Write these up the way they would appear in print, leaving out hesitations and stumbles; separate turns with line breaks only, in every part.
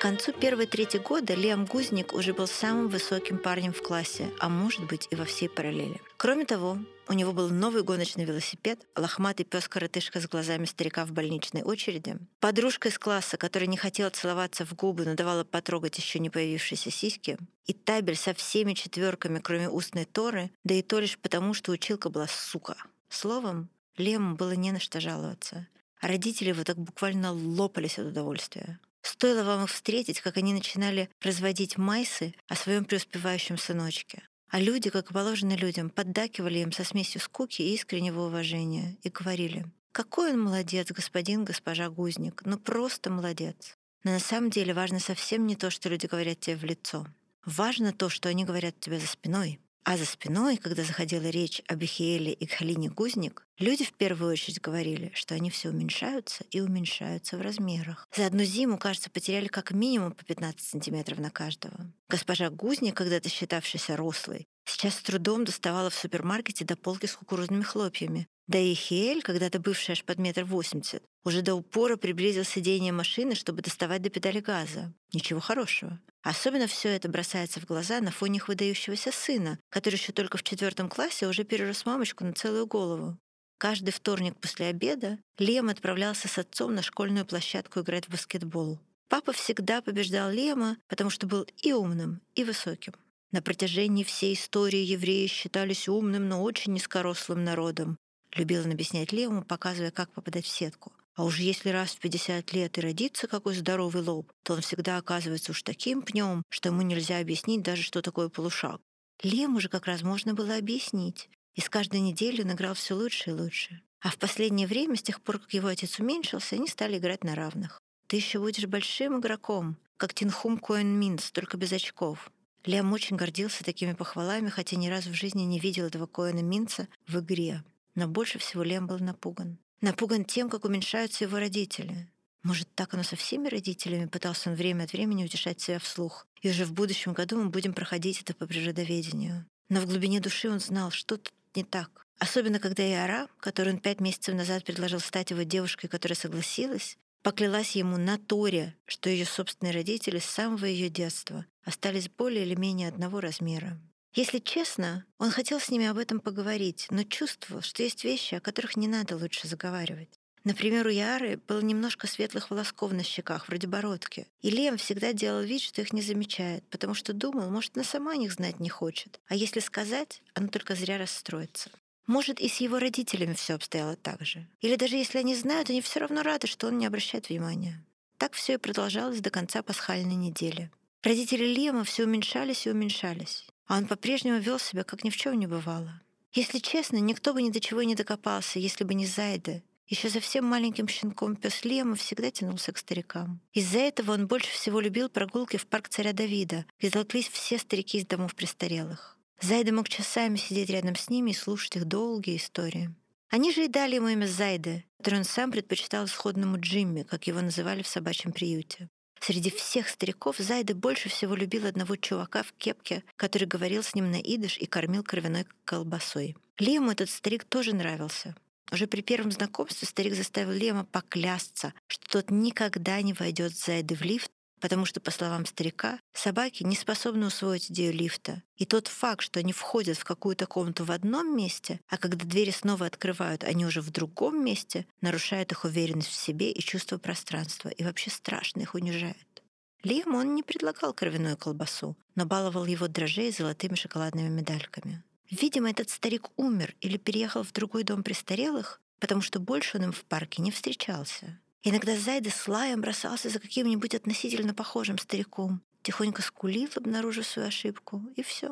концу первой трети года Лиам Гузник уже был самым высоким парнем в классе, а может быть и во всей параллели. Кроме того, у него был новый гоночный велосипед, лохматый пес-коротышка с глазами старика в больничной очереди, подружка из класса, которая не хотела целоваться в губы, но давала потрогать еще не появившиеся сиськи, и табель со всеми четверками, кроме устной Торы, да и то лишь потому, что училка была сука. Словом, Лему было не на что жаловаться. А родители его так буквально лопались от удовольствия. Стоило вам их встретить, как они начинали разводить майсы о своем преуспевающем сыночке. А люди, как и положено людям, поддакивали им со смесью скуки и искреннего уважения и говорили: «Какой он молодец, господин, госпожа Гузник, ну просто молодец». Но на самом деле важно совсем не то, что люди говорят тебе в лицо. Важно то, что они говорят тебе за спиной. А за спиной, когда заходила речь об Ихиэле и Галине Гузник, люди в первую очередь говорили, что они все уменьшаются и уменьшаются в размерах. За одну зиму, кажется, потеряли как минимум по 15 сантиметров на каждого. Госпожа Гузник, когда-то считавшаяся рослой, сейчас с трудом доставала в супермаркете до полки с кукурузными хлопьями. Да и Ихиэль, когда-то бывший аж под 1,80 м, уже до упора приблизил сиденье машины, чтобы доставать до педали газа. Ничего хорошего. Особенно все это бросается в глаза на фоне их выдающегося сына, который еще только в 4 классе уже перерос мамочку на целую голову. Каждый вторник после обеда Лем отправлялся с отцом на школьную площадку играть в баскетбол. Папа всегда побеждал Лема, потому что был и умным, и высоким. На протяжении всей истории евреи считались умным, но очень низкорослым народом, любил он объяснять Лему, показывая, как попадать в сетку. А уж если раз в 50 лет и родится какой здоровый лоб, то он всегда оказывается уж таким пнем, что ему нельзя объяснить даже, что такое полушаг. Лему же как раз можно было объяснить, и с каждой неделей он играл все лучше и лучше. А в последнее время, с тех пор, как его отец уменьшился, они стали играть на равных. «Ты еще будешь большим игроком, как Тинхум Коэн Минц, только без очков». Лем очень гордился такими похвалами, хотя ни разу в жизни не видел этого Коэна Минца в игре. Но больше всего Лем был напуган. Напуган тем, как уменьшаются его родители. Может, так оно со всеми родителями, пытался он время от времени утешать себя вслух. И уже в будущем году мы будем проходить это по природоведению. Но в глубине души он знал, что тут не так. Особенно, когда Иара, которую он 5 месяцев назад предложил стать его девушкой, которая согласилась, поклялась ему на Торе, что ее собственные родители с самого ее детства остались более или менее одного размера. Если честно, он хотел с ними об этом поговорить, но чувствовал, что есть вещи, о которых не надо лучше заговаривать. Например, у Яры было немножко светлых волосков на щеках, вроде бородки. И Лем всегда делал вид, что их не замечает, потому что думал, может, она сама о них знать не хочет. А если сказать, она только зря расстроится. Может, и с его родителями все обстояло так же. Или даже если они знают, они все равно рады, что он не обращает внимания. Так все и продолжалось до конца пасхальной недели. Родители Лема все уменьшались и уменьшались, а он по-прежнему вел себя, как ни в чем не бывало. Если честно, никто бы ни до чего и не докопался, если бы не Зайда. Еще совсем маленьким щенком пес Лема всегда тянулся к старикам. Из-за этого он больше всего любил прогулки в парк царя Давида, где толклись все старики из домов престарелых. Зайда мог часами сидеть рядом с ними и слушать их долгие истории. Они же и дали ему имя Зайда, которое он сам предпочитал исходному Джимми, как его называли в собачьем приюте. Среди всех стариков Зайда больше всего любил одного чувака в кепке, который говорил с ним на идыш и кормил кровяной колбасой. Лему этот старик тоже нравился. Уже при первом знакомстве старик заставил Лема поклясться, что тот никогда не войдет с Зайдой в лифт, потому что, по словам старика, собаки не способны усвоить идею лифта. И тот факт, что они входят в какую-то комнату в одном месте, а когда двери снова открывают, они уже в другом месте, нарушает их уверенность в себе и чувство пространства, и вообще страшно их унижает. Лему он не предлагал кровяную колбасу, но баловал его дрожжей золотыми шоколадными медальками. Видимо, этот старик умер или переехал в другой дом престарелых, потому что больше он им в парке не встречался. Иногда Зайда с лаем бросался за каким-нибудь относительно похожим стариком, тихонько скулил, обнаружив свою ошибку, и все.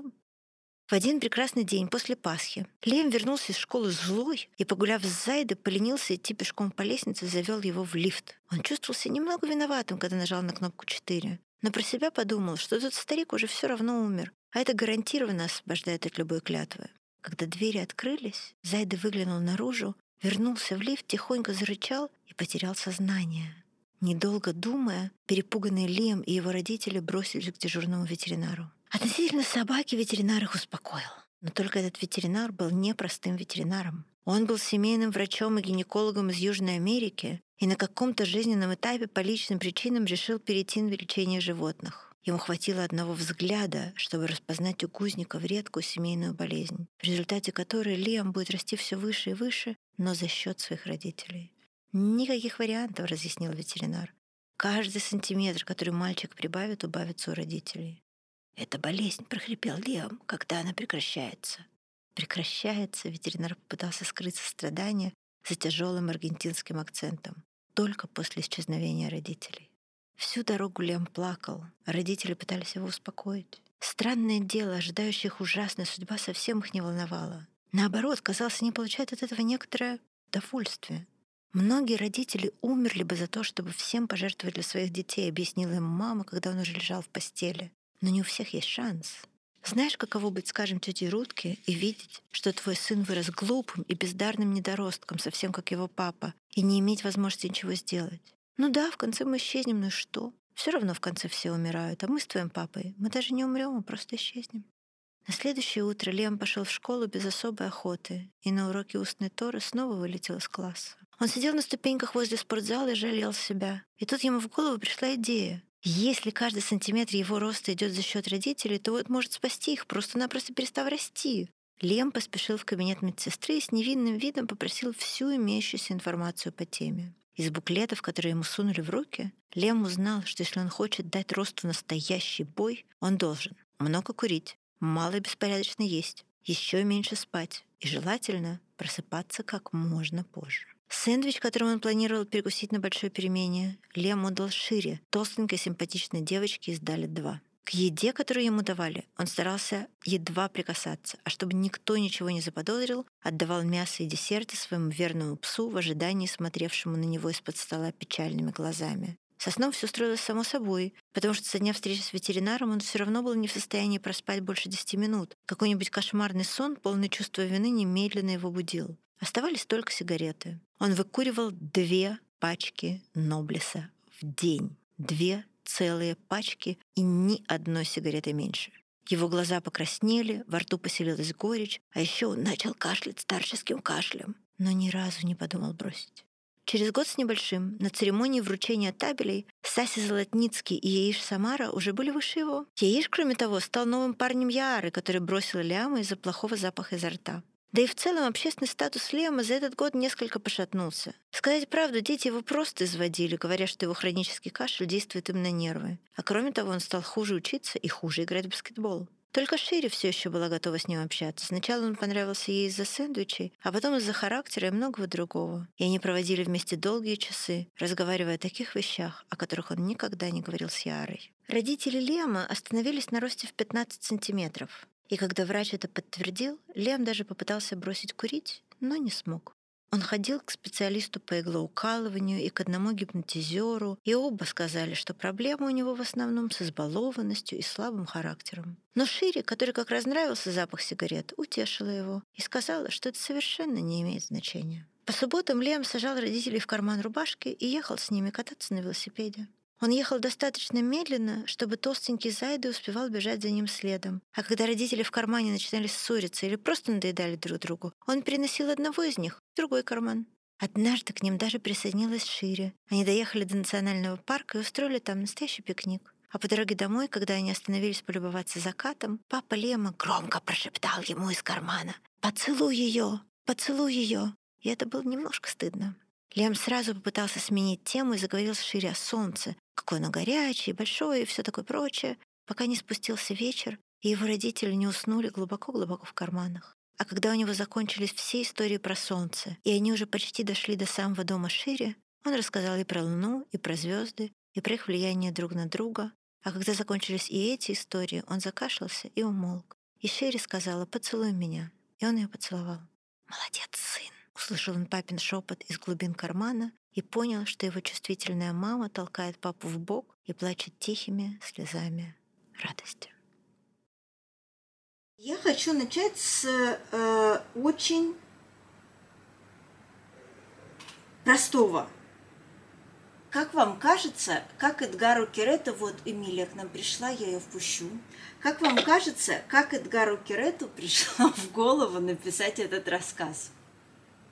В один прекрасный день после Пасхи Лем вернулся из школы злой и, погуляв с Зайдой, поленился идти пешком по лестнице и завел его в лифт. Он чувствовал себя немного виноватым, когда нажал на кнопку 4, но про себя подумал, что этот старик уже все равно умер, а это гарантированно освобождает от любой клятвы. Когда двери открылись, Зайда выглянул наружу, вернулся в лифт, тихонько зарычал и потерял сознание. Недолго думая, перепуганный Лем и его родители бросились к дежурному ветеринару. Относительно собаки ветеринар их успокоил. Но только этот ветеринар был не простым ветеринаром. Он был семейным врачом и гинекологом из Южной Америки и на каком-то жизненном этапе по личным причинам решил перейти на лечение животных. Ему хватило одного взгляда, чтобы распознать у Гузников редкую семейную болезнь, в результате которой Лиам будет расти все выше и выше, но за счет своих родителей. «Никаких вариантов», — разъяснил ветеринар. «Каждый сантиметр, который мальчик прибавит, убавится у родителей». «Это болезнь», — прохрипел Лиам, — «когда она прекращается». «Прекращается», — ветеринар попытался скрыть сострадание за тяжелым аргентинским акцентом, только после исчезновения родителей. Всю дорогу Лиам плакал, а родители пытались его успокоить. Странное дело, ожидающая их ужасная судьба совсем их не волновала. Наоборот, казалось, они получают от этого некоторое удовольствие. «Многие родители умерли бы за то, чтобы всем пожертвовать для своих детей», — объяснила ему мама, когда он уже лежал в постели. «Но не у всех есть шанс. Знаешь, каково быть, скажем, тетей Рутке и видеть, что твой сын вырос глупым и бездарным недоростком, совсем как его папа, и не иметь возможности ничего сделать? Ну да, в конце мы исчезнем, ну и что? Все равно в конце все умирают, а мы с твоим папой, мы даже не умрем, а просто исчезнем». На следующее утро Лиам пошел в школу без особой охоты и на уроке устной Торы снова вылетел из класса. Он сидел на ступеньках возле спортзала и жалел себя. И тут ему в голову пришла идея. Если каждый сантиметр его роста идет за счет родителей, то вот может спасти их, просто-напросто перестав расти. Лиам поспешил в кабинет медсестры и с невинным видом попросил всю имеющуюся информацию по теме. Из буклетов, которые ему сунули в руки, Лиам узнал, что если он хочет дать росту настоящий бой, он должен много курить, мало и беспорядочно есть, еще меньше спать и, желательно, просыпаться как можно позже. Сэндвич, которым он планировал перекусить на большой перемене, Лиам отдал Шире, толстенькой симпатичной девочке из Далит-2. К еде, которую ему давали, он старался едва прикасаться, а чтобы никто ничего не заподозрил, отдавал мясо и десерты своему верному псу в ожидании смотревшему на него из-под стола печальными глазами. Со сном все строилось само собой, потому что со дня встречи с ветеринаром он все равно был не в состоянии проспать больше 10 минут. Какой-нибудь кошмарный сон, полный чувства вины, немедленно его будил. Оставались только сигареты. Он выкуривал 2 пачки Ноблеса в день. 2 целые пачки и ни одной сигареты меньше. Его глаза покраснели, во рту поселилась горечь, а еще он начал кашлять старческим кашлем, но ни разу не подумал бросить. Через год с небольшим на церемонии вручения табелей Саси Золотницкий и Яиш Самара уже были выше его. Яиш, кроме того, стал новым парнем Яары, который бросил Лиама из-за плохого запаха изо рта. Да и в целом общественный статус Лиама за этот год несколько пошатнулся. Сказать правду, дети его просто изводили, говоря, что его хронический кашель действует им на нервы. А кроме того, он стал хуже учиться и хуже играть в баскетбол. Только Шире все еще была готова с ним общаться. Сначала он понравился ей из-за сэндвичей, а потом из-за характера и многого другого. И они проводили вместе долгие часы, разговаривая о таких вещах, о которых он никогда не говорил с Ярой. Родители Лиама остановились на росте в 15 сантиметров. И когда врач это подтвердил, Лиам даже попытался бросить курить, но не смог. Он ходил к специалисту по иглоукалыванию и к одному гипнотизеру, и оба сказали, что проблема у него в основном с избалованностью и слабым характером. Но Шире, который как раз нравился запах сигарет, утешила его и сказала, что это совершенно не имеет значения. По субботам Лиам сажал родителей в карман рубашки и ехал с ними кататься на велосипеде. Он ехал достаточно медленно, чтобы толстенький Зайда успевал бежать за ним следом. А когда родители в кармане начинали ссориться или просто надоедали друг другу, он переносил одного из них в другой карман. Однажды к ним даже присоединилась Шире. Они доехали до национального парка и устроили там настоящий пикник. А по дороге домой, когда они остановились полюбоваться закатом, папа Лиама громко прошептал ему из кармана: «Поцелуй ее! Поцелуй ее!» И это было немножко стыдно. Лиам сразу попытался сменить тему и заговорил с Шире о солнце, какое оно горячее, большое и все такое прочее, пока не спустился вечер, и его родители не уснули глубоко-глубоко в карманах. А когда у него закончились все истории про солнце, и они уже почти дошли до самого дома Шире, он рассказал и про Луну, и про звезды, и про их влияние друг на друга. А когда закончились и эти истории, он закашлялся и умолк. И Шире сказала: «Поцелуй меня». И он ее поцеловал. «Молодец, сын!» Услышал он папин шепот из глубин кармана и понял, что его чувствительная мама толкает папу в бок и плачет тихими слезами радости.
Я хочу начать с очень простого. Как вам кажется, как Эдгару Керету, вот Эмилия к нам пришла, я ее впущу. Как вам кажется, как Эдгару Керету пришло в голову написать этот рассказ?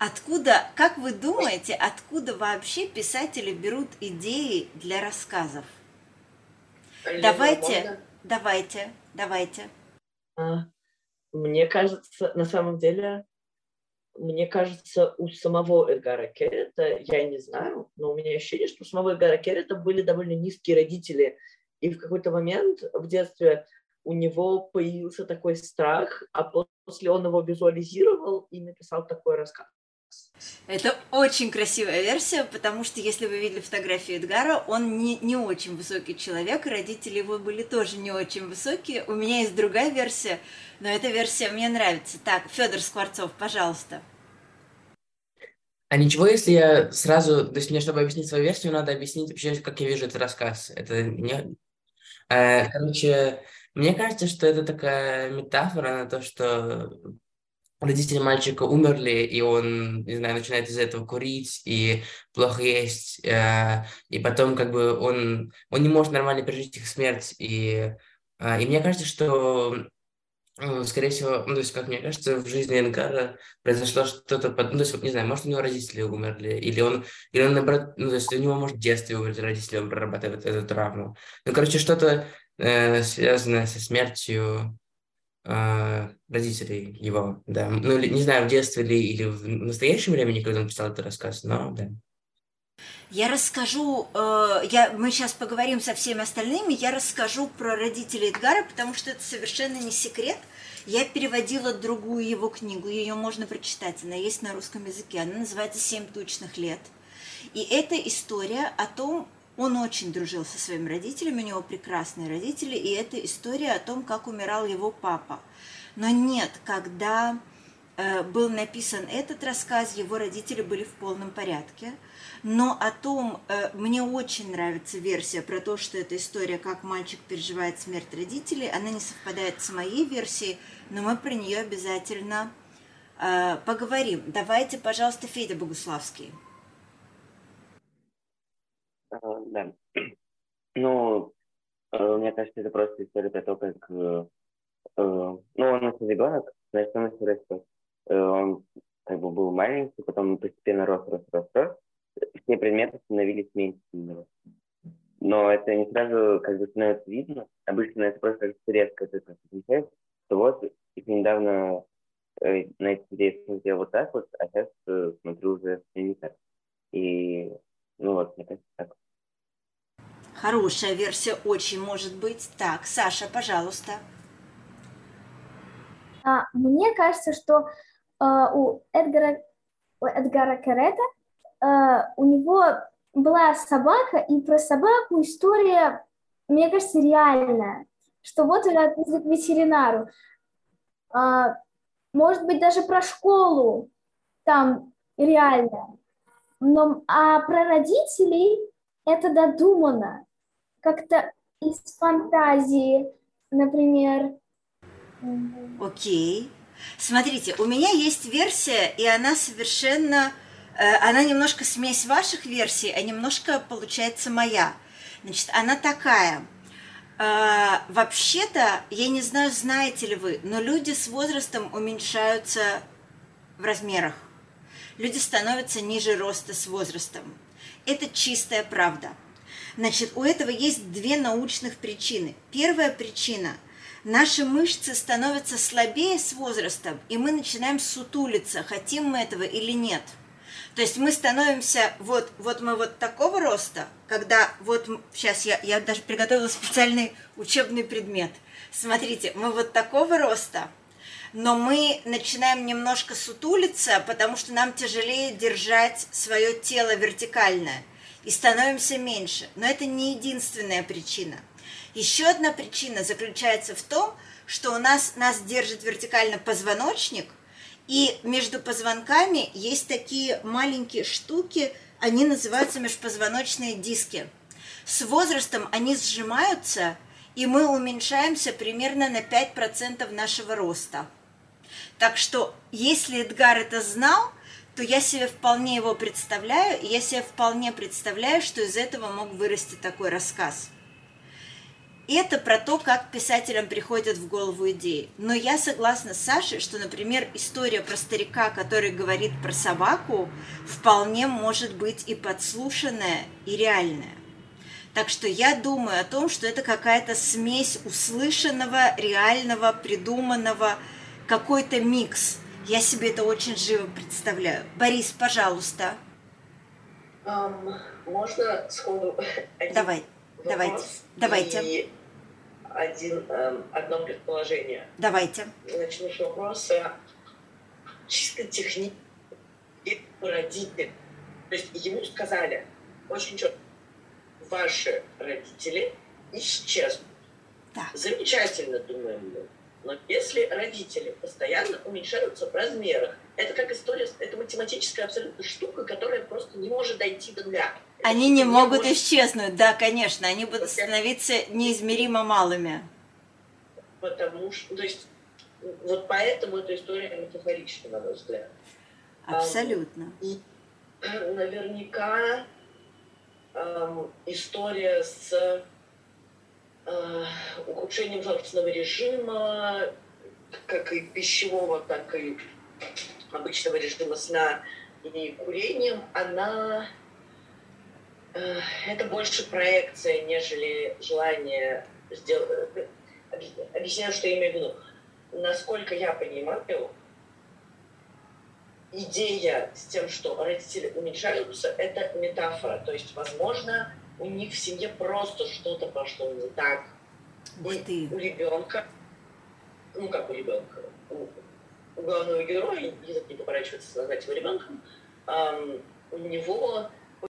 Откуда, как вы думаете, откуда вообще писатели берут идеи для рассказов? Давайте, давайте.
А, Мне кажется, на самом деле, мне кажется, у самого Эдгара Керрита, я не знаю, но у меня ощущение, что у самого Эдгара Керрита были довольно низкие родители. И в какой-то момент в детстве у него появился такой страх, а после он его визуализировал и написал такой рассказ.
Это очень красивая версия, потому что, если вы видели фотографию Эдгара, он не очень высокий человек, и родители его были тоже не очень высокие. У меня есть другая версия, но эта версия мне нравится. Так, Федор Скворцов, пожалуйста.
А ничего, если я сразу, то есть мне, чтобы объяснить свою версию, надо объяснить вообще, как я вижу этот рассказ. Это не... Короче, мне кажется, что это такая метафора на то, что родители мальчика умерли, и он, не знаю, начинает из-за этого курить и плохо есть, и потом как бы он не может нормально пережить их смерть, и мне кажется, что скорее всего, ну, то есть, как мне кажется, в жизни Эдгара произошло что-то, ну, то есть, вот, не знаю, может, у него родители умерли, или он, наоборот, ну, то есть, у него, может, в детстве умерли родители, он прорабатывает эту травму. Ну, короче, что-то связанное со смертью родителей его, да. Ну, не знаю, в детстве или в настоящем времени, когда он писал этот рассказ, но, да.
Я расскажу, мы сейчас поговорим со всеми остальными, я расскажу про родителей Эдгара, потому что это совершенно не секрет. Я переводила другую его книгу, ее можно прочитать, она есть на русском языке, она называется «7 тучных лет». И это история о том, он очень дружил со своими родителями, у него прекрасные родители, и это история о том, как умирал его папа. Но нет, когда был написан этот рассказ, его родители были в полном порядке. Но о том, мне очень нравится версия про то, что это история, как мальчик переживает смерть родителей. Она не совпадает с моей версией, но мы про нее обязательно поговорим. Давайте, пожалуйста, Федя Богуславский.
Да. Ну, мне кажется, это просто история про то, как... ну, он еще ребенок, значит, он еще растет. Он как бы был маленький, потом постепенно рос. Все предметы становились меньше него. Но это не сразу как бы становится видно. Обычно это просто резко замечаешь, что вот еще недавно на эти идеи смотрел вот так вот, а сейчас смотрю уже не так. И, ну вот, мне кажется, так.
Хорошая версия очень может быть. Так, Саша, пожалуйста.
Мне кажется, что у Эдгара Керрита у него была собака, и про собаку история, мне кажется, реальная. Что вот он отвезли к ветеринару. Может быть, даже про школу там реально. А про родителей это додумано. Как-то из фантазии, например.
Окей. Смотрите, у меня есть версия, и она совершенно... Она немножко смесь ваших версий, а немножко получается моя. Значит, она такая. Вообще-то, я не знаю, знаете ли вы, но люди с возрастом уменьшаются в размерах. Люди становятся ниже роста с возрастом. Это чистая правда. Значит, у этого есть две научных причины. Первая причина – наши мышцы становятся слабее с возрастом, и мы начинаем сутулиться, хотим мы этого или нет. То есть мы становимся, вот мы вот такого роста, когда вот сейчас я даже приготовила специальный учебный предмет. Смотрите, мы вот такого роста, но мы начинаем немножко сутулиться, потому что нам тяжелее держать свое тело вертикальное, и становимся меньше. Но это не единственная причина. Еще одна причина заключается в том, что нас держит вертикально позвоночник, и между позвонками есть такие маленькие штуки, они называются межпозвоночные диски. С возрастом они сжимаются, и мы уменьшаемся примерно на 5% нашего роста. Так что, если Эдгар это знал, то я себе вполне его представляю, и я себе вполне представляю, что из этого мог вырасти такой рассказ. это про то, как писателям приходят в голову идеи. Но я согласна с Сашей, что, например, история про старика, который говорит про собаку, вполне может быть и подслушанная, и реальная. Так что я думаю о том, что это какая-то смесь услышанного, реального, придуманного, какой-то микс. Я себе это очень живо представляю. Борис, пожалуйста.
Можно сходу
Давайте.
И одно предположение.
Давайте.
Начну с вопроса чисто технически родители. То есть ему сказали очень четко, ваши родители исчезнут.
Да.
Замечательно, думаем мы. Но если родители постоянно уменьшаются в размерах, это как история, это математическая абсолютно штука, которая просто не может дойти до нуля.
Они не могут исчезнуть, да, конечно, они будут становиться неизмеримо малыми.
Потому что, то есть, вот поэтому эта история метафорична, на мой взгляд.
Абсолютно.
И наверняка история с ухудшением желчного режима, как и пищевого, так и обычного режима сна и курением, она это больше проекция, нежели желание сделать. Объясняю, что я имею в виду. Насколько я понимаю, идея с тем, что родители уменьшаются, это метафора. То есть, возможно, у них в семье просто что-то пошло не так. И у ребенка, ну как у ребенка, у главного героя, язык не поворачивается назвать его ребенком, у него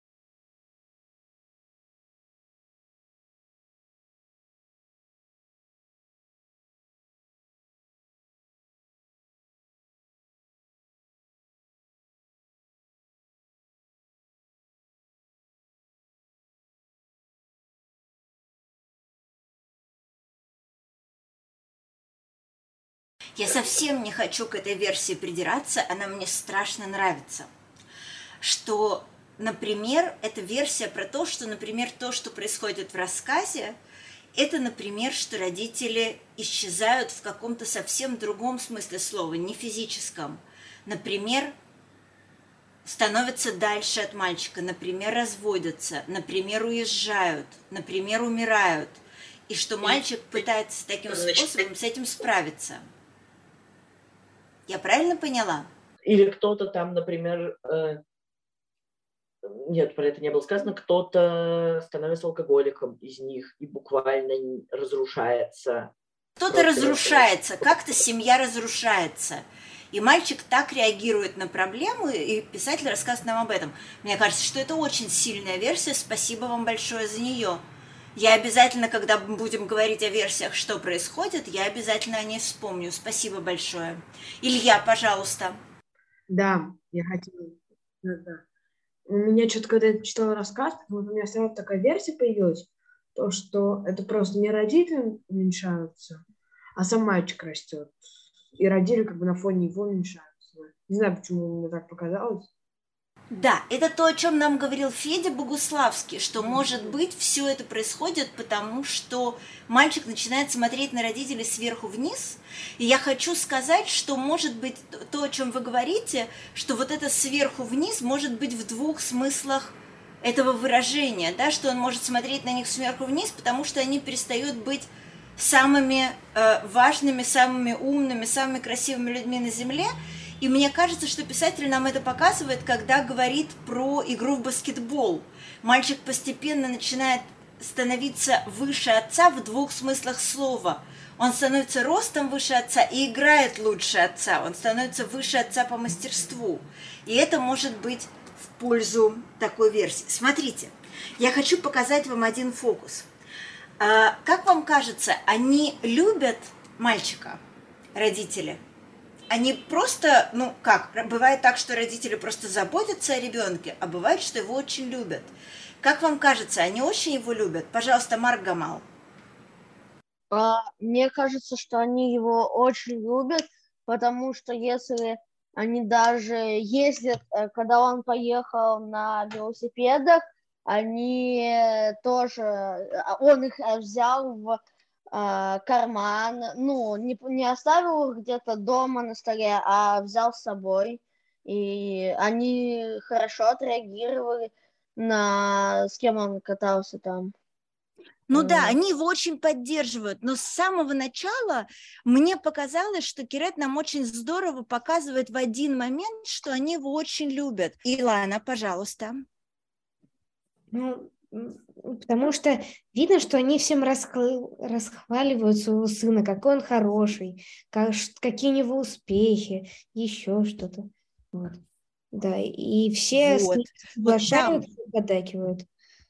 Я совсем не хочу к этой версии придираться, она мне страшно нравится. Что, например, эта версия про то, что, например, то, что происходит в рассказе, это, например, что родители исчезают в каком-то совсем другом смысле слова, не физическом. Например, становятся дальше от мальчика, например, разводятся, например, уезжают, например, умирают. И что мальчик пытается таким способом с этим справиться. Я правильно поняла?
Или кто-то там, например, нет, про это не было сказано, кто-то становится алкоголиком из них и буквально разрушается.
Кто-то разрушается, как-то семья разрушается. И мальчик так реагирует на проблему, и писатель рассказывает нам об этом. Мне кажется, что это очень сильная версия, спасибо вам большое за нее. Я обязательно, когда будем говорить о версиях, что происходит, я обязательно о ней вспомню. Спасибо большое. Илья, пожалуйста.
Да, я хотела. Да. У меня что-то, когда я читала рассказ, вот у меня сразу такая версия появилась, то, что это просто не родители уменьшаются, а сам мальчик растет. И родители как бы на фоне его уменьшаются. Не знаю, почему мне так показалось.
Да, это то, о чем нам говорил Федя Богуславский, что, может быть, все это происходит потому, что мальчик начинает смотреть на родителей сверху вниз. И я хочу сказать, что, может быть, то, о чем вы говорите, что вот это сверху вниз может быть в двух смыслах этого выражения, да, что он может смотреть на них сверху вниз, потому что они перестают быть самыми важными, самыми умными, самыми красивыми людьми на Земле. И мне кажется, что писатель нам это показывает, когда говорит про игру в баскетбол. Мальчик постепенно начинает становиться выше отца в двух смыслах слова. Он становится ростом выше отца и играет лучше отца. Он становится выше отца по мастерству. И это может быть в пользу такой версии. Смотрите, я хочу показать вам один фокус. Как вам кажется, они любят мальчика, родители? Они просто, бывает так, что родители просто заботятся о ребенке, а бывает, что его очень любят. Как вам кажется, они очень его любят? Пожалуйста, Марк Гамал.
Мне кажется, что они его очень любят, потому что если они даже ездят, когда он поехал на велосипедах, они тоже, он их взял в карман, ну, не оставил их где-то дома на столе, а взял с собой. И они хорошо отреагировали на с кем он катался там.
Ну да, они его очень поддерживают, но с самого начала мне показалось, что Кирет нам очень здорово показывает в один момент, что они его очень любят. Илана, пожалуйста.
Ну, потому что видно, что они всем расхваливают своего сына, какой он хороший, какие у него успехи, еще что-то. Вот. Да, и все с ним соглашаются и поддакивают.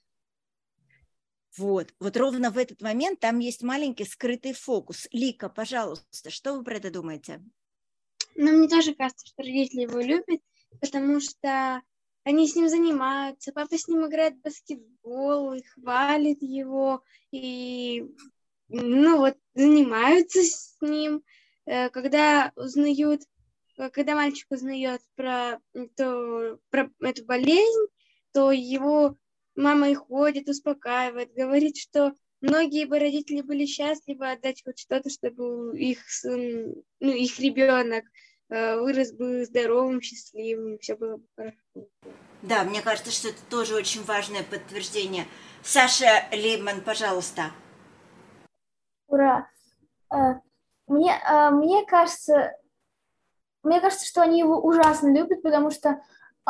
Вот ровно в этот момент там есть маленький скрытый фокус. Лика, пожалуйста, что вы про это думаете?
Ну, мне тоже кажется, что родители его любят, потому что они с ним занимаются, папа с ним играет в баскетбол, и хвалит его, и, ну, вот, занимаются с ним. Когда мальчик узнает про эту болезнь, то его мама и ходит, успокаивает, говорит, что многие бы родители были счастливы отдать хоть что-то, чтобы их сын, ну, их ребенок вырос бы здоровым, счастливым, все было бы хорошо.
Да, мне кажется, что это тоже очень важное подтверждение. Саша Лейбман, пожалуйста.
Ура! Мне кажется, что они его ужасно любят, потому что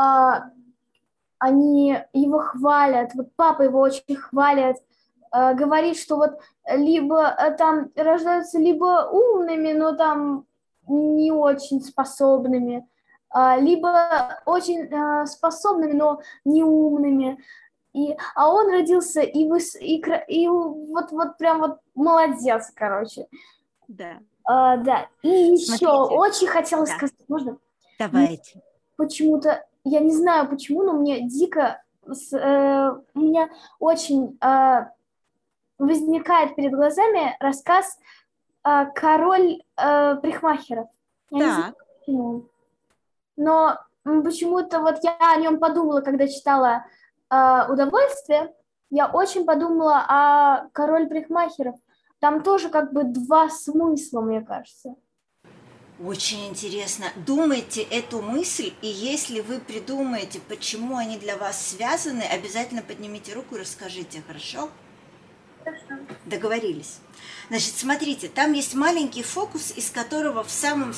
они его хвалят. Вот папа его очень хвалит, говорит, что вот либо там рождаются либо умными, но там не очень способными, либо очень способными, но не умными. А он родился и вот прям вот молодец, короче.
Да.
Да. И еще очень хотела сказать, можно?
Давайте.
Почему-то, я не знаю почему, но мне дико, у меня очень возникает перед глазами рассказ «Король парикмахеров». Я не знаю почему. Но почему-то вот я о нем подумала, когда читала «Удовольствие», я очень подумала о «Король парикмахеров». Там тоже как бы два смысла, мне кажется.
Очень интересно. Думайте эту мысль, и если вы придумаете, почему они для вас связаны, обязательно поднимите руку и расскажите, хорошо?
Хорошо.
Договорились. Значит, смотрите, там есть маленький фокус, из которого в самом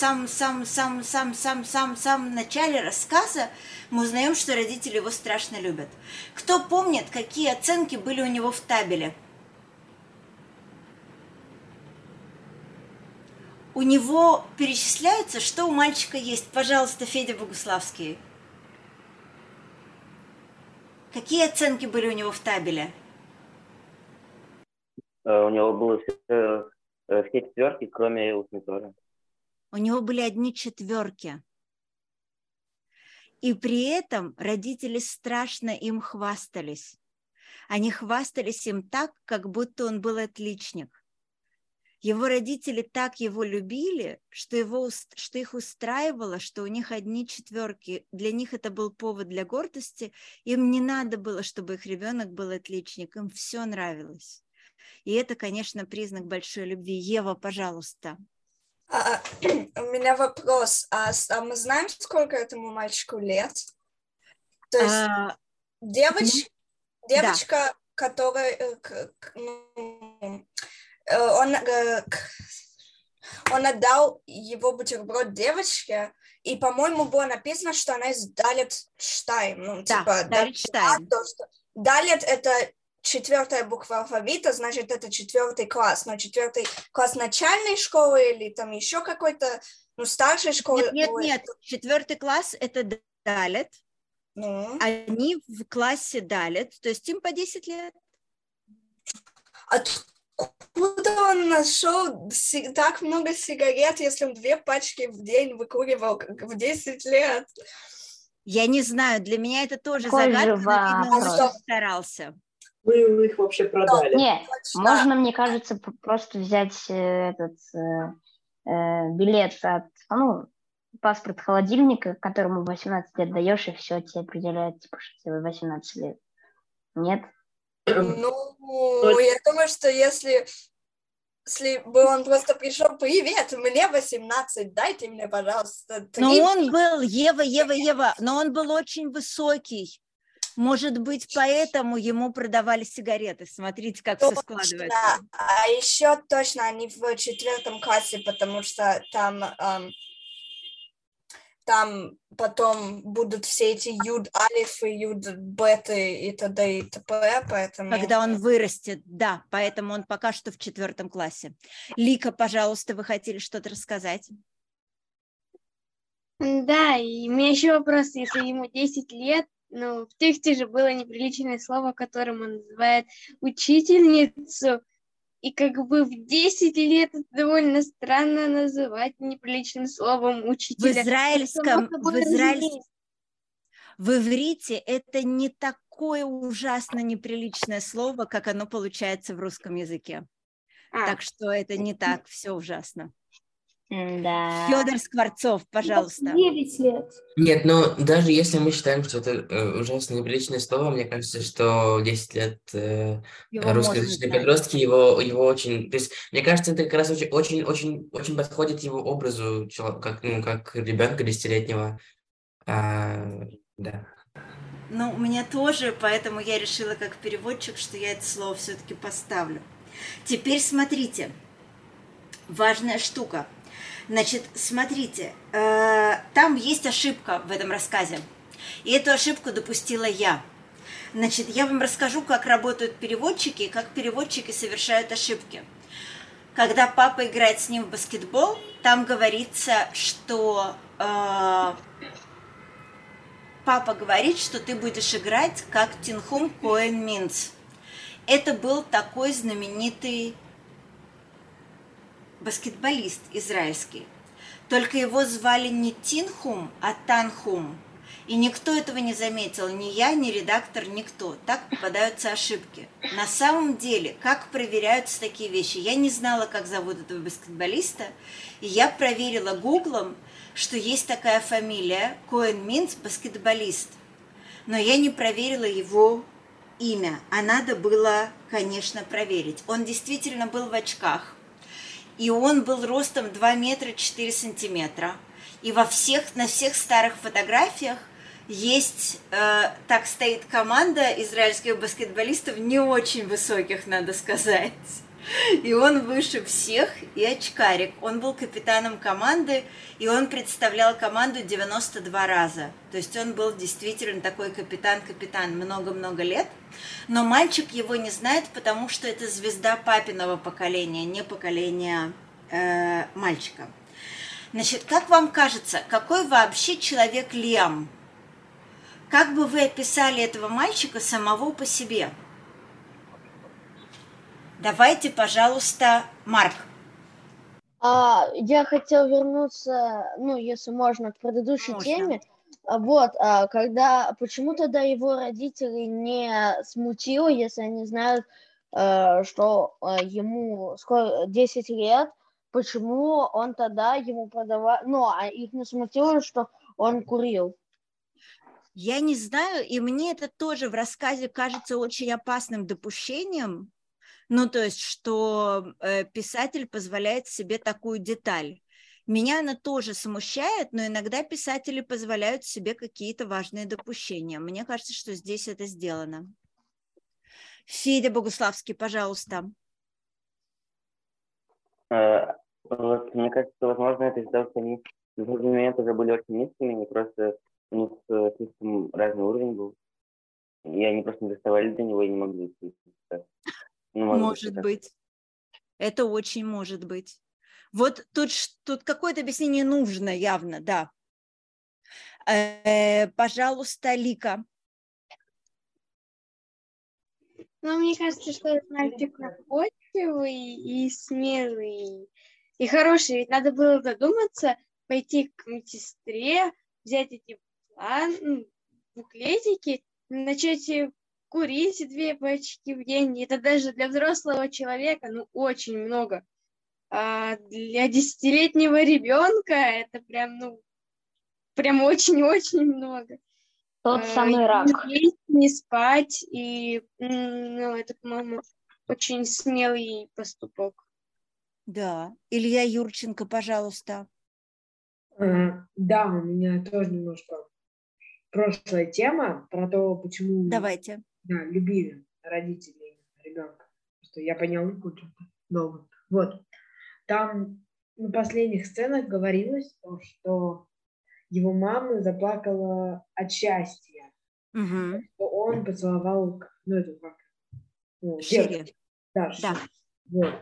начале рассказа мы узнаем, что родители его страшно любят. Кто помнит, какие оценки были у него в табеле? У него перечисляется, что у мальчика есть. Пожалуйста, Федя Богуславский. Какие оценки были у него в табеле?
У него было все четверки, кроме устной Торы.
У него были одни четверки. И при этом родители страшно им хвастались. Они хвастались им так, как будто он был отличник. Его родители так его любили, что их устраивало, что у них одни четверки. Для них это был повод для гордости. Им не надо было, чтобы их ребенок был отличник. Им все нравилось. И это, конечно, признак большой любви. Ева, пожалуйста.
У меня вопрос. А мы знаем, сколько этому мальчику лет? То есть девочка, которая... Он отдал его бутерброд девочке, и, по-моему, было написано, что она из Далет-Штайн. Ну,
да,
типа,
Далет-Штайн.
Далет — это 4-я буква алфавита, значит, это 4-й класс. Но 4-й класс начальной школы или там еще какой-то, ну, старшей школы?
Нет. 4-й класс — это Далет. Они в классе Далет, то есть им по 10 лет.
Откуда он нашел так много сигарет, если он 2 пачки в день выкуривал в 10 лет?
Я не знаю, для меня это тоже загадка, но, видно, он очень старался.
Вы их вообще продали?
Нет, можно, мне кажется, просто взять этот билет от, паспорт холодильника, которому 18 лет даешь, и все, тебе определяет, типа, что тебе 18 лет. Нет?
Ну, я думаю, что если бы он просто пришел: привет, мне 18, дайте мне, пожалуйста, 3.
Но он был, Ева, но он был очень высокий. Может быть, поэтому ему продавали сигареты. Смотрите, как все складывается.
А еще точно они в 4 классе, потому что там потом будут все эти юд-алифы, юд-беты и т.д. и т.п. Поэтому...
Когда он вырастет, да, поэтому он пока что в 4 классе. Лика, пожалуйста, вы хотели что-то рассказать?
Да, и у меня еще вопрос, если ему 10 лет, ну, в тексте же было неприличное слово, которым он называет учительницу, и как бы в 10 лет это довольно странно называть неприличным словом учителя.
В иврите это не такое ужасно неприличное слово, как оно получается в русском языке. Так что это не так все ужасно.
Да.
Федор Скворцов, пожалуйста.
9 лет.
Нет, но даже если мы считаем, что это ужасно неприличное слово, мне кажется, что 10 лет русскоязычные подростки его очень... То есть, мне кажется, это как раз очень подходит его образу, как ребенка 10-летнего. Да.
Ну, мне тоже, поэтому я решила как переводчик, что я это слово все-таки поставлю. Теперь смотрите, важная штука. Значит, смотрите, там есть ошибка в этом рассказе, и эту ошибку допустила я. Значит, я вам расскажу, как работают переводчики и как переводчики совершают ошибки. Когда папа играет с ним в баскетбол, там говорится, что папа говорит, что ты будешь играть как Тинхум Коэн Минц. Это был такой знаменитый баскетболист израильский. Только его звали не Тинхум, а Танхум. И никто этого не заметил, ни я, ни редактор, никто. Так попадаются ошибки. На самом деле, как проверяются такие вещи? Я не знала, как зовут этого баскетболиста, и я проверила гуглом, что есть такая фамилия Коэн Минц, баскетболист. Но я не проверила его имя, а надо было, конечно, проверить. Он действительно был в очках. И он был ростом 2 метра 4 сантиметра. И на всех старых фотографиях есть, так стоит команда израильских баскетболистов, не очень высоких, надо сказать. И он выше всех, и очкарик. Он был капитаном команды, и он представлял команду 92 раза. То есть он был действительно такой капитан много-много лет. Но мальчик его не знает, потому что это звезда папиного поколения, не поколения мальчика. Значит, как вам кажется, какой вообще человек Лиам? Как бы вы описали этого мальчика самого по себе? Давайте, пожалуйста, Марк.
Я хотел вернуться, ну, если можно, к предыдущей теме. Вот, почему тогда его родители не смутило, если они знают, что ему скоро 10 лет, почему он тогда ему продавал, а их не смутило, что он курил?
Я не знаю, и мне это тоже в рассказе кажется очень опасным допущением. Ну, то есть, что писатель позволяет себе такую деталь. Меня она тоже смущает, но иногда писатели позволяют себе какие-то важные допущения. Мне кажется, что здесь это сделано. Федя Богуславский, пожалуйста.
Вот, мне кажется, возможно, это из-за того, что они в другой момент уже были очень низкими, они просто у них слишком разный уровень был. И они просто не доставали до него и не могли.
Может быть. Это очень может быть. Вот тут какое-то объяснение нужно явно, да. Пожалуйста, Лика.
Ну, мне кажется, что этот мальчик находчивый и смелый, и хороший. Ведь надо было додуматься, пойти к медсестре, взять эти буклетики, начать курить 2 пачки в день. Это даже для взрослого человека, очень много. А для 10-летнего ребенка это прям очень-очень много.
Тот самый рак.
не спать, и ну, это, по-моему, очень смелый поступок.
Да. Илья Юрченко, пожалуйста.
Да, у меня тоже немножко прошлая тема про то, почему
Давайте.
да, любили родители ребенка. Что я поняла очень долго. Вот. Там на последних сценах говорилось, что его мама заплакала от счастья.
Угу.
Что он поцеловал,
Шире.
девушку. Да,
Да.
Вот.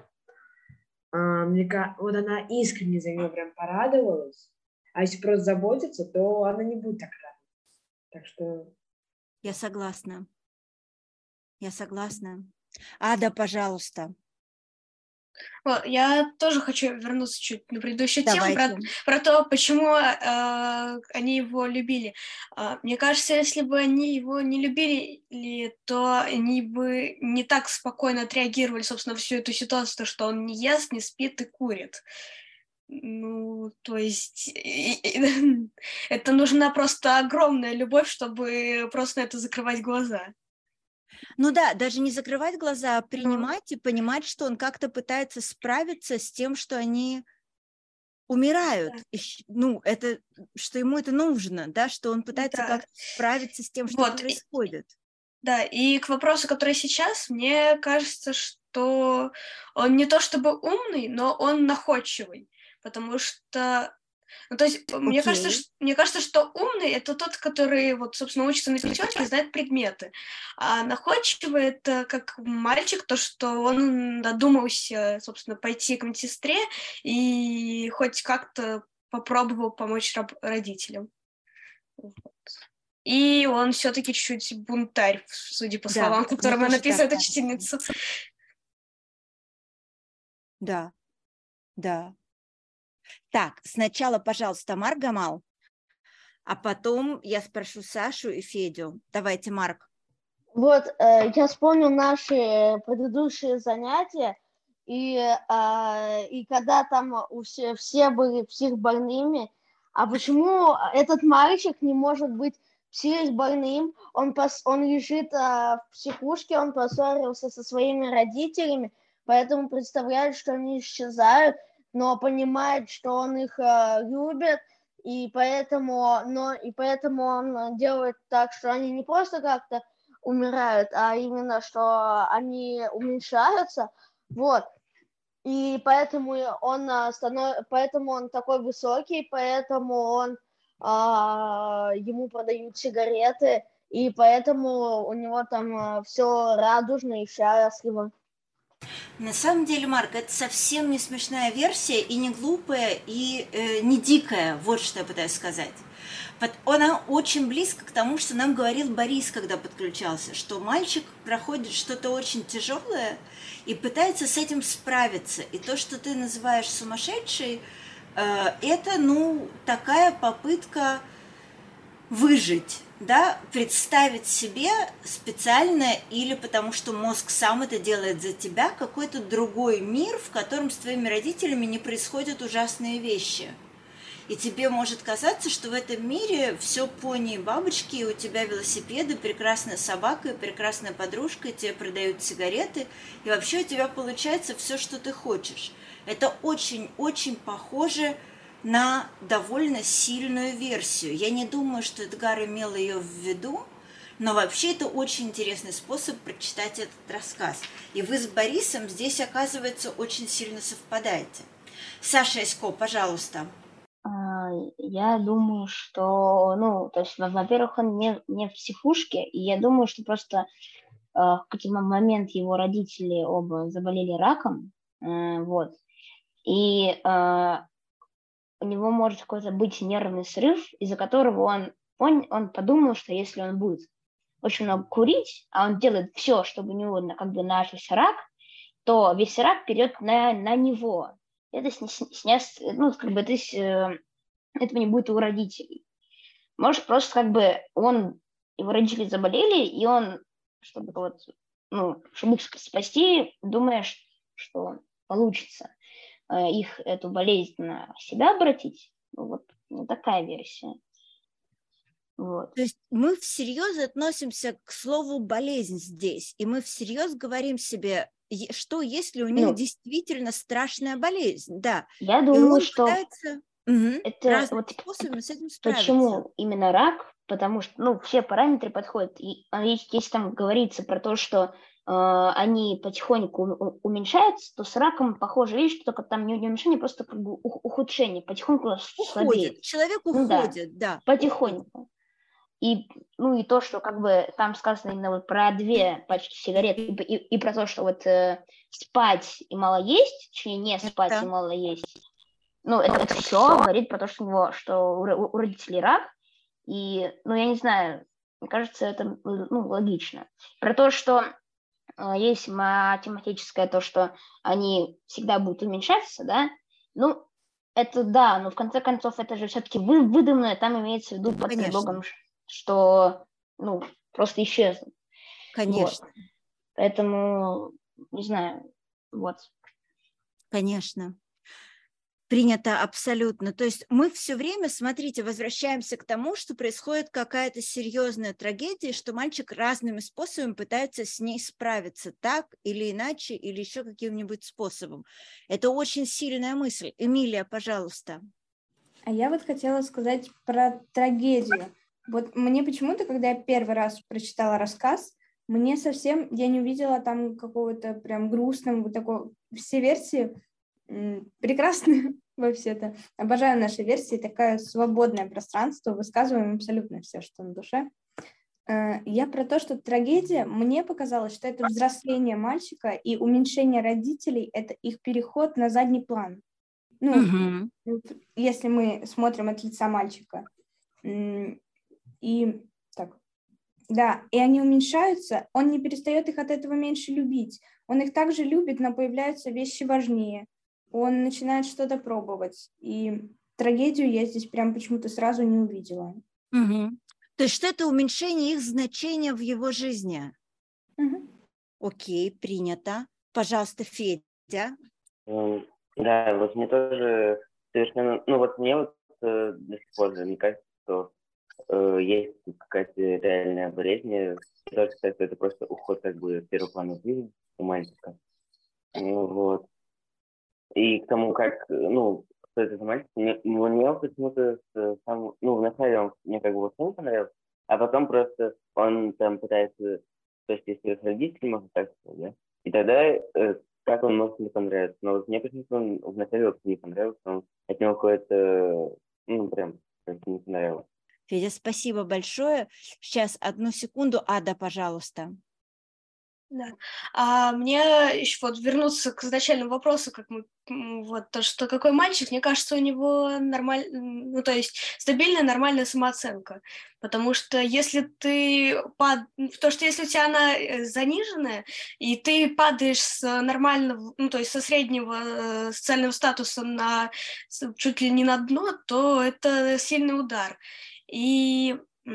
Вот она искренне за него прям порадовалась. А если просто заботиться, то она не будет так радоваться. Так что...
Я согласна. Я согласна. Ада, пожалуйста.
Я тоже хочу вернуться чуть на предыдущую тему про то, почему они его любили. Мне кажется, если бы они его не любили, то они бы не так спокойно отреагировали, собственно, всю эту ситуацию, что он не ест, не спит и курит. Ну, то есть это нужна просто огромная любовь, чтобы просто на это закрывать глаза.
Ну да, даже не закрывать глаза, а принимать и понимать, что он как-то пытается справиться с тем, что они умирают. И, ну, это, что ему это нужно, да, что он пытается как-то справиться с тем, что происходит.
Да, и к вопросу, который сейчас, мне кажется, что он не то чтобы умный, но он находчивый, потому что... Ну, то есть, мне кажется, что умный — это тот, который, вот, собственно, учится на пятерке и знает предметы. А находчивый — это как мальчик, то, что он додумался, собственно, пойти к медсестре и хоть как-то попробовал помочь родителям. Вот. И он все-таки чуть-чуть бунтарь, судя по словам, которым написывает учительница.
Да, да. Так, сначала, пожалуйста, Марк Гамал, а потом я спрошу Сашу и Федю. Давайте, Марк.
Вот, я вспомнил наши предыдущие занятия, и когда там все были психбольными, а почему этот мальчик не может быть психбольным? Он лежит в психушке, он поссорился со своими родителями, поэтому представляет, что они исчезают, но понимает, что он их любит, и поэтому он делает так, что они не просто как-то умирают, а именно, что они уменьшаются, вот. И поэтому он такой высокий, поэтому ему продают сигареты, и поэтому у него там все радужно и счастливо.
На самом деле, Марк, это совсем не смешная версия, и не глупая, и не дикая, вот что я пытаюсь сказать. Она очень близко к тому, что нам говорил Борис, когда подключался, что мальчик проходит что-то очень тяжелое и пытается с этим справиться. И то, что ты называешь сумасшедшей, это, ну, такая попытка выжить, да, представить себе специально или потому что мозг сам это делает за тебя, какой-то другой мир, в котором с твоими родителями не происходят ужасные вещи. И тебе может казаться, что в этом мире все пони и бабочки, и у тебя велосипеды, прекрасная собака и прекрасная подружка, и тебе продают сигареты, и вообще у тебя получается все, что ты хочешь. Это очень-очень похоже на довольно сильную версию. Я не думаю, что Эдгар имел ее в виду, но вообще это очень интересный способ прочитать этот рассказ. И вы с Борисом здесь, оказывается, очень сильно совпадаете. Саша Эсько, пожалуйста.
Я думаю, что, ну, то есть, во-первых, он не в психушке, и я думаю, что просто в какой-то момент его родители оба заболели раком, вот, и у него может какой-то быть нервный срыв, из-за которого он подумал, что если он будет очень много курить, а он делает все, чтобы у него как бы начался рак, то весь рак перейдет на него. Это ну, как бы этого не будет у родителей. Может, просто как бы его родители заболели, и он, чтобы вот, ну, чтобы их спасти, думая, что получится их эту болезнь на себя обратить. Ну, вот такая версия. Вот.
То есть мы всерьез относимся к слову «болезнь» здесь, и мы всерьез говорим себе, что если у них действительно страшная болезнь, да.
Я
И
думаю,
он
что
пытается
это
разными
вот
способами с этим справиться.
почему именно рак, потому что все параметры подходят. И если там говорится про то, что они потихоньку уменьшаются, то с раком похоже, видишь, что только там не уменьшение, просто как бы ухудшение, потихоньку слабеет.
Человек уходит, да.
Потихоньку. И то, что как бы там сказано именно вот про 2 пачки сигарет и про то, что вот спать и мало есть, точнее не спать и мало есть, это все говорит про то, что у родителей рак, и, я не знаю, мне кажется, это, логично. Про то, что есть математическое то, что они всегда будут уменьшаться, да, это да, но в конце концов это же все-таки выдуманное, там имеется в виду под предлогом, что, просто исчезнут.
Конечно.
Вот. Поэтому, не знаю, вот.
Конечно. Принято абсолютно. То есть мы все время, смотрите, возвращаемся к тому, что происходит какая-то серьезная трагедия, что мальчик разными способами пытается с ней справиться, так или иначе, или еще каким-нибудь способом. Это очень сильная мысль. Эмилия, пожалуйста.
А я вот хотела сказать про трагедию. Вот мне почему-то, когда я первый раз прочитала рассказ, я не увидела там какого-то прям грустного, вот такого, все версии прекрасные вообще-то. Обожаю наши версии, такое свободное пространство, высказываем абсолютно все, что на душе. Я про то, что трагедия, мне показалось, что это взросление мальчика и уменьшение родителей, это их переход на задний план. Если мы смотрим от лица мальчика. И они уменьшаются, он не перестает их от этого меньше любить. Он их также любит, но появляются вещи важнее. Он начинает что-то пробовать. И трагедию я здесь прям почему-то сразу не увидела.
То есть что это уменьшение их значения в его жизни? Окей, принято. Пожалуйста, Федя.
Да, вот мне тоже совершенно... мне до сих пор, мне кажется, что есть какая-то реальная болезнь. Я тоже считаю, что это просто уход как бы первого плана жизни у мальчика. Вот. И к тому, как, что это за мальчик, мне почему-то вначале он мне как бы вот не понравился, а потом просто он там пытается, то есть если с родителями, можно так сказать, да, и тогда как он может не понравиться. Но вот мне почему-то он вначале вообще не понравился, он от него какое-то, прям как-то не понравилось.
Федя, спасибо большое. Сейчас, 1 секунду. Ада, пожалуйста.
Да. Мне еще вот вернуться к изначальному вопросу, то, что какой мальчик, мне кажется, у него стабильная, нормальная самооценка. Потому что если если у тебя она заниженная, и ты падаешь с нормального, со среднего социального статуса чуть ли не на дно, то это сильный удар. И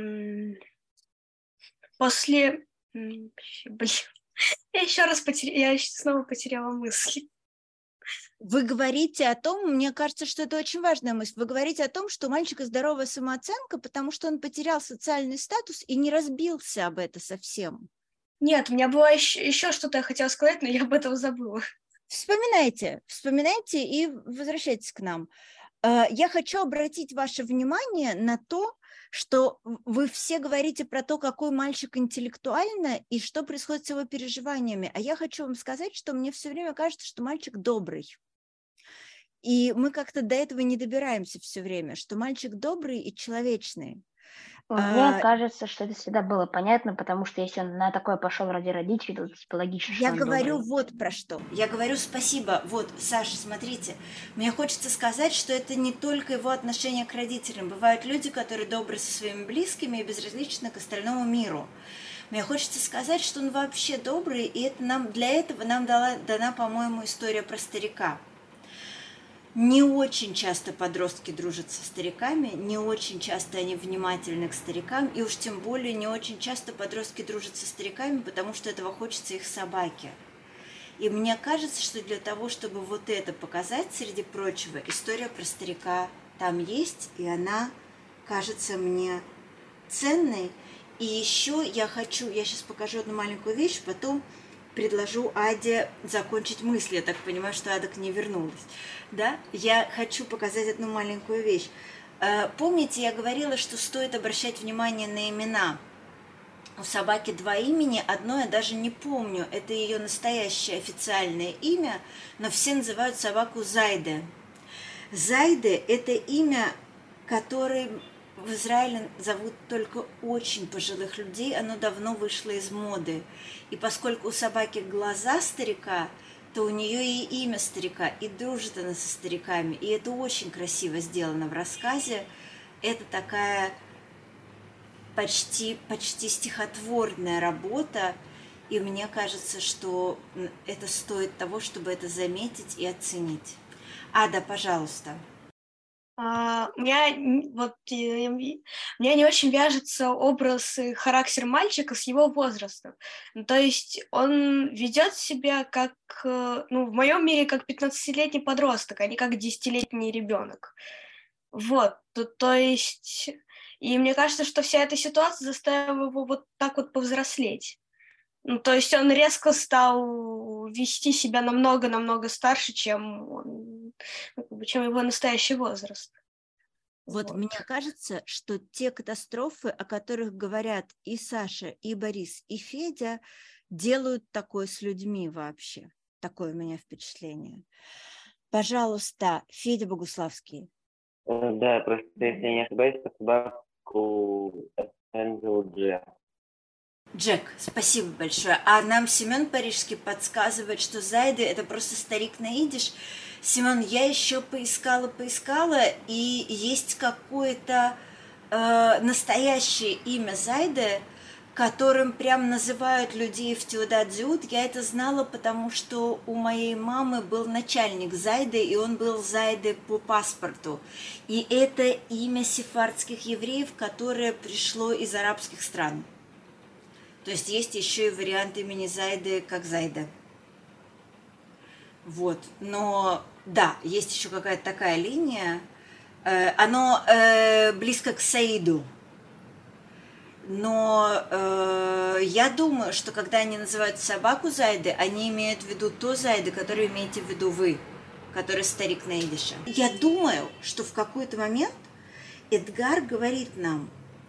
после... Я снова потеряла мысли.
Вы говорите о том, мне кажется, что это очень важная мысль, вы говорите о том, что у мальчика здоровая самооценка, потому что он потерял социальный статус и не разбился об этом совсем.
Нет, у меня было еще что-то я хотела сказать, но я об этом забыла.
Вспоминайте и возвращайтесь к нам. Я хочу обратить ваше внимание на то, что вы все говорите про то, какой мальчик интеллектуально и что происходит с его переживаниями. А я хочу вам сказать, что мне все время кажется, что мальчик добрый. И мы как-то до этого не добираемся все время, что мальчик добрый и человечный.
Мне кажется, что это всегда было понятно, потому что если он на такое пошел ради родителей, то логично, что
я
он
говорю
добрый.
Вот про что. Я говорю спасибо. Вот, Саша, смотрите. Мне хочется сказать, что это не только его отношение к родителям. Бывают люди, которые добры со своими близкими и безразличны к остальному миру. Мне хочется сказать, что он вообще добрый, и для этого нам дана, по-моему, история про старика. Не очень часто подростки дружат со стариками, не очень часто они внимательны к старикам, и уж тем более не очень часто подростки дружат со стариками, потому что этого хочется их собаке. И мне кажется, что для того, чтобы вот это показать, среди прочего, история про старика там есть, и она кажется мне ценный. И еще я сейчас покажу одну маленькую вещь, потом предложу Аде закончить мысль. Я так понимаю, что Ада к ней вернулась. Да? Я хочу показать одну маленькую вещь. Помните, я говорила, что стоит обращать внимание на имена. У собаки 2 имени, одно я даже не помню, это ее настоящее официальное имя, но все называют собаку Зайде. Зайде – это имя, которое в Израиле зовут только очень пожилых людей, оно давно вышло из моды. И поскольку у собаки глаза старика, то у нее и имя старика, и дружит она со стариками. И это очень красиво сделано в рассказе. Это такая почти стихотворная работа, и мне кажется, что это стоит того, чтобы это заметить и оценить. Ада, пожалуйста.
Мне не очень вяжется образ и характер мальчика с его возрастом. То есть он ведет себя как, в моем мире, как 15-летний подросток, а не как 10-летний ребенок. Вот, то есть, и мне кажется, что вся эта ситуация заставила его вот так вот повзрослеть. То есть он резко стал вести себя намного старше, чем его настоящий возраст.
Вот мне кажется, что те катастрофы, о которых говорят и Саша, и Борис, и Федя, делают такое с людьми вообще. Такое у меня впечатление. Пожалуйста, Федя Богуславский.
Да, просто, если я не ошибаюсь, по собаку Энджел Джек.
Джек, спасибо большое. А нам Семен Парижский подсказывает, что Зайде – это просто старик на идиш. Семен, я еще поискала, и есть какое-то настоящее имя Зайде, которым прям называют людей в Теудат Зиут. Я это знала, потому что у моей мамы был начальник Зайде, и он был Зайде по паспорту. И это имя сефардских евреев, которое пришло из арабских стран. То есть еще и вариант имени Зайде как Зайда. Вот, но да, есть еще какая-то такая линия. Оно близко к Саиду. Но я думаю, что когда они называют собаку Зайде, они имеют в виду то Зайде, которое имеете в виду вы, который старик на идише. Я думаю, что в какой-то момент Эдгар говорит нам,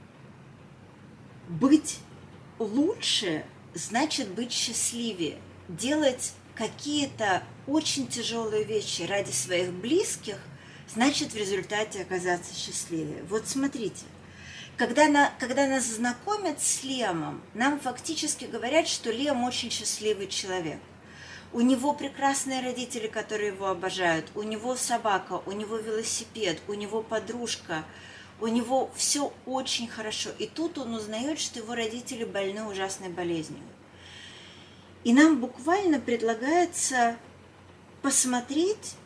быть лучше значит быть счастливее, делать какие-то очень тяжелые вещи ради своих близких, значит в результате оказаться счастливее. Вот смотрите, когда нас знакомят с Лемом, нам фактически говорят, что Лем очень счастливый человек. У него прекрасные родители, которые его обожают, у него собака, у него велосипед, у него подружка, у него все очень хорошо. И тут он узнает, что его родители больны ужасной болезнью. И нам буквально предлагается посмотреть,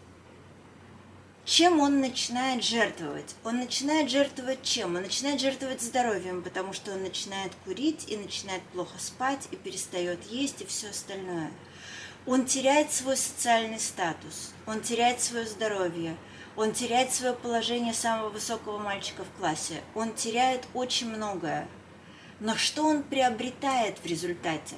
чем он начинает жертвовать. Он начинает жертвовать чем? Он начинает жертвовать здоровьем, потому что он начинает курить и начинает плохо спать, и перестает есть, и все остальное. Он теряет свой социальный статус, он теряет свое здоровье, он теряет свое положение самого высокого мальчика в классе, он теряет очень многое. Но что он приобретает в результате?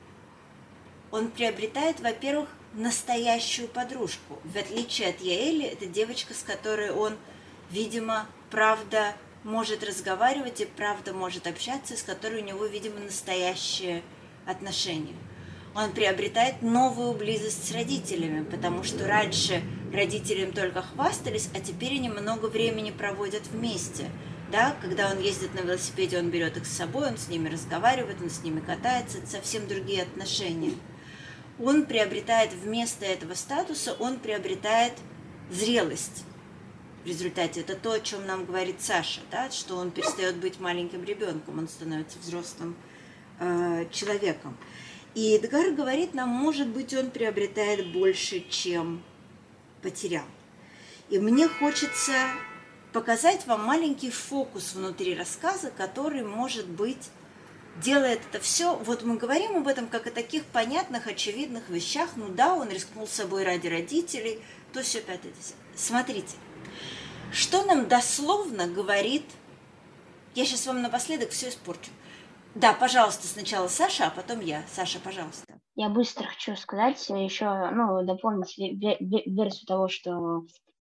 Он приобретает, во-первых, настоящую подружку. В отличие от Яэли, это девочка, с которой он, видимо, правда может разговаривать и правда может общаться, с которой у него, видимо, настоящие отношения. Он приобретает новую близость с родителями, потому что раньше родители им только хвастались, а теперь они много времени проводят вместе. Да? Когда он ездит на велосипеде, он берет их с собой, он с ними разговаривает, он с ними катается, это совсем другие отношения. Он приобретает вместо этого статуса, он приобретает зрелость. В результате это то, о чем нам говорит Саша, да? Что он перестает быть маленьким ребенком, он становится взрослым человеком. И Эдгар говорит нам, может быть, он приобретает больше, чем потерял. И мне хочется показать вам маленький фокус внутри рассказа, который, может быть, делает это все. Вот мы говорим об этом как о таких понятных, очевидных вещах. Ну да, он рискнул собой ради родителей, то все 5-10. Смотрите, что нам дословно говорит Я сейчас вам напоследок все испорчу. Да, пожалуйста, сначала Саша, а потом я. Саша, пожалуйста.
Я быстро хочу сказать еще, ну, дополнить версию того, что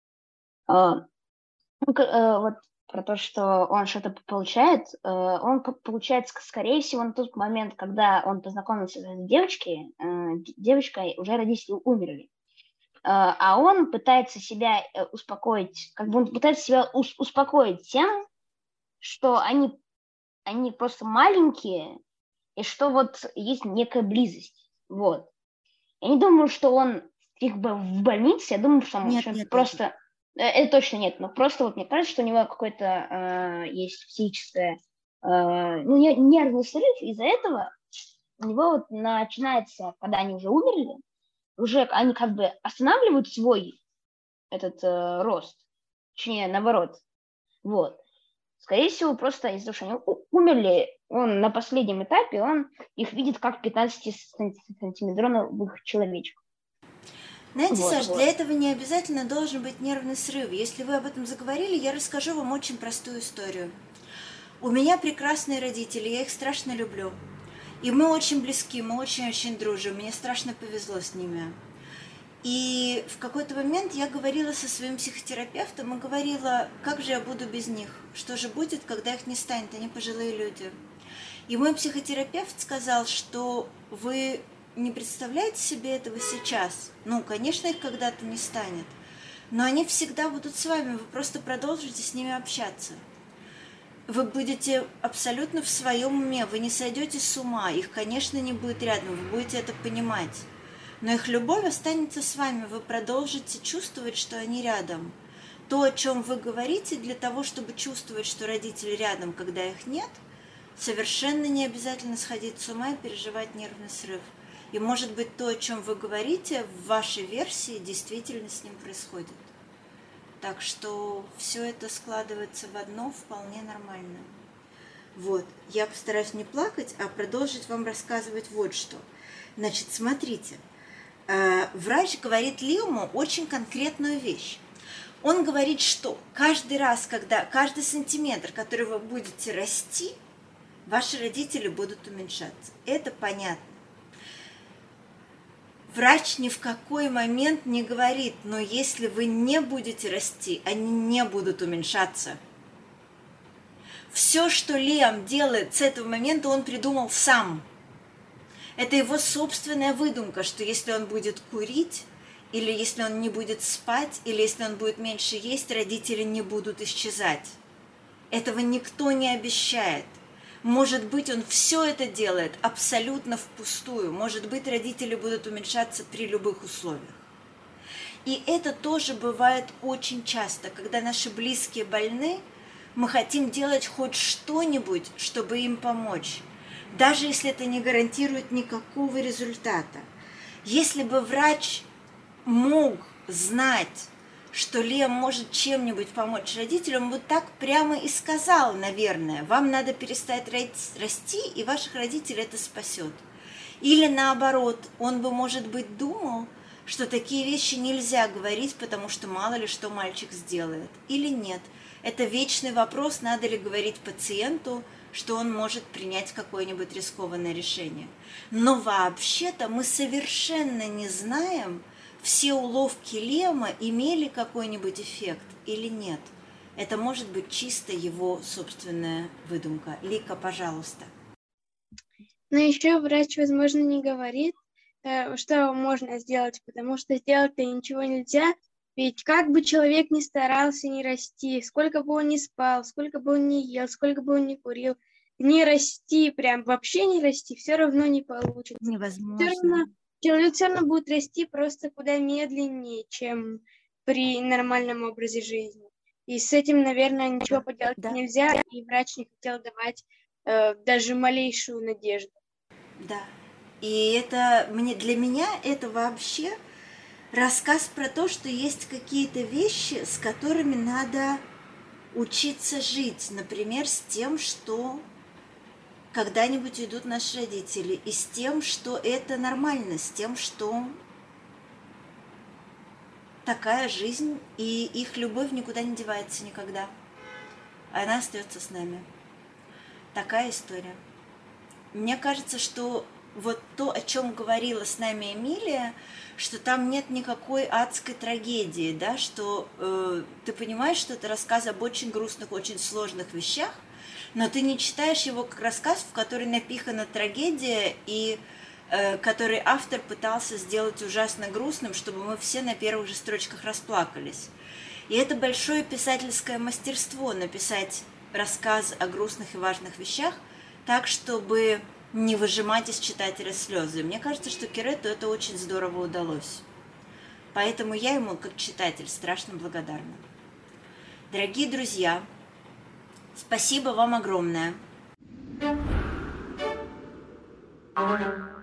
вот про то, что он что-то получает. Он получает, скорее всего, на тот момент, когда он познакомился с девочкой уже родители умерли. А он пытается себя успокоить, как бы он пытается себя успокоить тем, что они просто маленькие, и что вот есть некая близость. Вот. Я не думаю, что он их в больнице, я думаю, что он просто... Это точно нет, но просто вот мне кажется, что у него какое-то есть психическое, нервный срыв, из-за этого у него вот начинается, когда они уже умерли, уже они как бы останавливают свой этот рост, точнее, наоборот, вот. Скорее всего, просто из-за того, что они умерли, он на последнем этапе, он их видит как 15-сантиметровых человечков.
Знаете, Саш, для этого не обязательно должен быть нервный срыв. Если вы об этом заговорили, я расскажу вам очень простую историю. У меня прекрасные родители, я их страшно люблю. И мы очень близки, мы очень-очень дружим. Мне страшно повезло с ними. И в какой-то момент я говорила со своим психотерапевтом и говорила, как же я буду без них? Что же будет, когда их не станет? Они пожилые люди. И мой психотерапевт сказал, что вы не представляете себе этого сейчас. Ну, конечно, их когда-то не станет. Но они всегда будут с вами. Вы просто продолжите с ними общаться. Вы будете абсолютно в своем уме. Вы не сойдете с ума. Их, конечно, не будет рядом. Вы будете это понимать. Но их любовь останется с вами. Вы продолжите чувствовать, что они рядом. То, о чем вы говорите, для того, чтобы чувствовать, что родители рядом, когда их нет, совершенно не обязательно сходить с ума и переживать нервный срыв. И, может быть, то, о чем вы говорите, в вашей версии действительно с ним происходит. Так что все это складывается в одно вполне нормально. Вот, я постараюсь не плакать, а продолжить вам рассказывать вот что. Значит, смотрите, врач говорит Лиаму очень конкретную вещь. Он говорит, что каждый раз, каждый сантиметр, который вы будете расти, ваши родители будут уменьшаться. Это понятно. Врач ни в какой момент не говорит, но если вы не будете расти, они не будут уменьшаться. Все, что Лиам делает с этого момента, он придумал сам. Это его собственная выдумка, что если он будет курить, или если он не будет спать, или если он будет меньше есть, родители не будут исчезать. Этого никто не обещает. Может быть, он все это делает абсолютно впустую. Может быть, родители будут уменьшаться при любых условиях. И это тоже бывает очень часто, когда наши близкие больны, мы хотим делать хоть что-нибудь, чтобы им помочь, даже если это не гарантирует никакого результата. Если бы врач мог знать, что Лиам может чем-нибудь помочь родителям, он бы так прямо и сказал, наверное, вам надо перестать расти, и ваших родителей это спасет. Или наоборот, он бы, может быть, думал, что такие вещи нельзя говорить, потому что мало ли что мальчик сделает. Или нет. Это вечный вопрос, надо ли говорить пациенту, что он может принять какое-нибудь рискованное решение. Но вообще-то мы совершенно не знаем, все уловки Лиама имели какой-нибудь эффект или нет. Это может быть чисто его собственная выдумка. Лика, пожалуйста.
Но еще врач, возможно, не говорит, что можно сделать, потому что сделать-то ничего нельзя. Ведь как бы человек ни старался не расти, сколько бы он ни спал, сколько бы он ни ел, сколько бы он ни курил, не расти, прям вообще не расти, все равно не получится.
Невозможно.
Человек все равно будет расти просто куда медленнее, чем при нормальном образе жизни. И с этим, наверное, ничего поделать нельзя, и врач не хотел давать даже малейшую надежду.
Да. И это для меня это вообще рассказ про то, что есть какие-то вещи, с которыми надо учиться жить. Например, с тем, что когда-нибудь уйдут наши родители, и с тем, что это нормально, с тем, что такая жизнь, и их любовь никуда не девается никогда. Она остается с нами. такая история. Мне кажется, что вот то, о чем говорила с нами Эмилия, что там нет никакой адской трагедии, да, что ты понимаешь, что это рассказ об очень грустных, очень сложных вещах, но ты не читаешь его как рассказ, в который напихана трагедия, и который автор пытался сделать ужасно грустным, чтобы мы все на первых же строчках расплакались. И это большое писательское мастерство — написать рассказ о грустных и важных вещах так, чтобы не выжимать из читателя слезы. Мне кажется, что Керету это очень здорово удалось. Поэтому я ему, как читатель, страшно благодарна. Дорогие друзья, спасибо вам огромное.